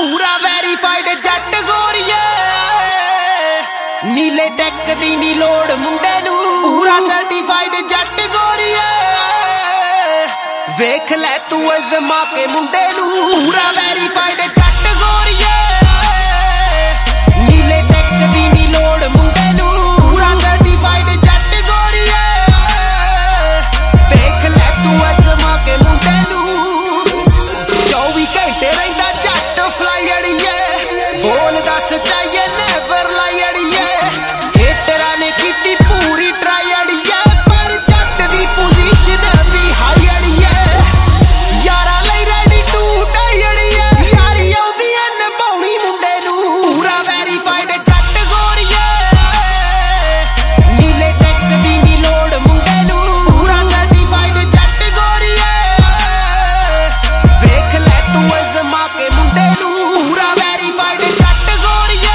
ਪੂਰਾ ਵੈਰੀਫਾਈਡ ਜੱਟ ਗੋਰੀਏ ਨੀਲੇ ਟੈਕ ਦੀ ਨੀ ਲੋੜ ਮੁੰਡੇ ਨੂੰ ਪੂਰਾ ਸਰਟੀਫਾਈਡ ਜੱਟ ਗੋਰੀਏ ਵੇਖ ਲੈ ਤੂੰ ਅਜ਼ਮਾ ਕੇ ਮੁੰਡੇ ਨੂੰ ਪੂਰਾ ਵੈਰੀਫਾਈਡ ਜੱਟ ਗੋਰੀਏ ਨੀਲੇ ਟੈਕ ਦੀ ਨੀ ਲੋੜ ਮੁੰਡੇ ਨੂੰ ਪੂਰਾ ਸਰਟੀਫਾਈਡ ਜੱਟ ਗੋਰੀਏ ਵੇਖ ਲੈ ਤੂੰ ਅਜ਼ਮਾ ਕੇ ਮੁੰਡੇ ਨੂੰ 24 ਘੰਟੇ ਰਹਿੰਦਾ ਜੱਟ ਫਲਾਈ ਅੜੀਏ ਬੋਲਦਾ ਸੱਚਾਈਏ ਨੈਵਰ ਲਾਈ ਅੜੀਏ ਹੇਟਰਾਂ ਨੇ ਕੀਤੀ ਪੂਰੀ ਟਰਾਈ ਅੜੀਏ ਪਰ ਜੱਟ ਦੀ ਪੋਜੀਸ਼ਨ ਵੀ ਹਾਈ ਅੜੀਏ ਯਾਰਾ ਲਈ ਰੈਡੀ ਟੂ ਡਾਈ ਅੜੀਏ ਯਾਰੀ ਆਉਂਦੀ ਐ ਨਿਭਾਉਣੀ ਮੁੰਡੇ ਨੂੰ ਪੂਰਾ ਵੈਰੀਫਾਈਡ ਜੱਟ ਗੋਰੀਏ ਨੀਲੇ ਟੈਕ ਦੀ ਨੀ ਲੋੜ ਮੁੰਡੇ ਨੂੰ ਪੂਰਾ ਸਰਟੀਫਾਈਡ ਜੱਟ ਗੋਰੀਏ ਵੇਖ ਲੈ ਤੂੰ ਅਜ਼ਮਾ ਕੇ ਮੁੰਡੇ ਨੂੰ ਪੂਰਾ ਵੈਰੀਫਾਈਡ ਜੱਟ ਗੋਰੀਏ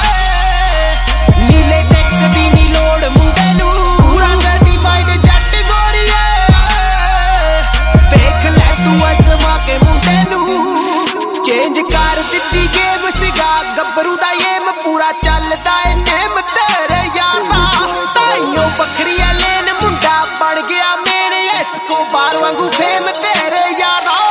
ਨੀਲੇ ਟੈਕ ਦੀ ਨੀ ਲੋੜ ਮੁੰਡੇ ਨੂੰ ਪੂਰਾ ਸਰਟੀਫਾਈਡ ਜੱਟ ਗੋਰੀਏ ਵੇਖ ਲੈ ਤੂੰ ਅਜ਼ਮਾ ਕੇ ਮੁੰਡੇ ਨੂੰ ਚੇਂਜ ਕਰ ਦਿੱਤੀ ਗੇਮ ਸੀਗਾ ਗੱਭਰੂ ਦਾ ਏਮ ਪੂਰਾ ਚੱਲਦਾ ਏ ਨੇਮ ਤੇਰੇ ਯਾਰ ਦਾ ਤਾਈਓ ਵੱਖਰੀ ਐ ਲੈਨ ਮੁੰਡਾ ਬਣ ਗਿਆ ਮੇਨ ਐਸਕੋਬਾਰ ਵਾਂਗੂ ਫੇਮ ਤੇਰੇ ਯਾਰ ਦਾ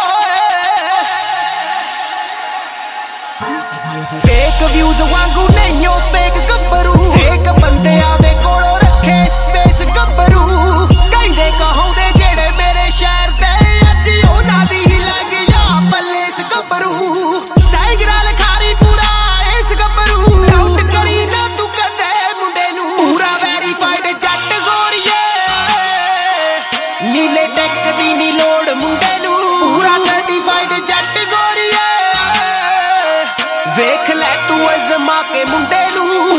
ਫੇਕ ਵਿਊਜ਼ ਵਾਂਗੂ ਨਹੀਂ ਉਹ ਫੇਕ ਗੱਭਰੂ ਫੇਕ ਬੰਦਿਆਂ ਦੇ ਕੋਲੋਂ ਰੱਖੇ ਸਪੇਸ ਗੱਭਰੂ ਕਹਿੰਦੇ ਕਹਾਉਂਦੇ ਜਿਹੜੇ ਮੇਰੇ ਸ਼ਹਿਰ ਦੇ ਅੱਜ ਉਹਨਾਂ ਦੀ ਹੀ ਲੱਗ ਜਾ ਪੱਲੇਸ ਗੱਭਰੂ ਸਾਈਗਰਾ ਲਖਾਰੀ ਪੂਰਾ ਇਸ ਗੱਭਰੂ ਡਾਊਟ ਕਰੀ ਨਾ ਤੂੰ ਕਦੇ ਮੁੰਡੇ ਨੂੰ ਪੂਰਾ ਵੈਰੀਫਾਈਡ ਜੱਟ ਗੋਰੀਏ ਨੀਲੇ ਟੈਕ ਦੀ ਨੀ ਲੋੜ ਮੁੰਡੇ ਨੂੰ ਪੂਰਾ ਸਰਟੀਫਾਈਡ ਜੱਟ ਗੋਰੀਏ ਵੇਖ ਲੈ ਤੂੰ ਅਜ਼ਮਾ ਕੇ ਮੁੰਡੇ ਨੂੰ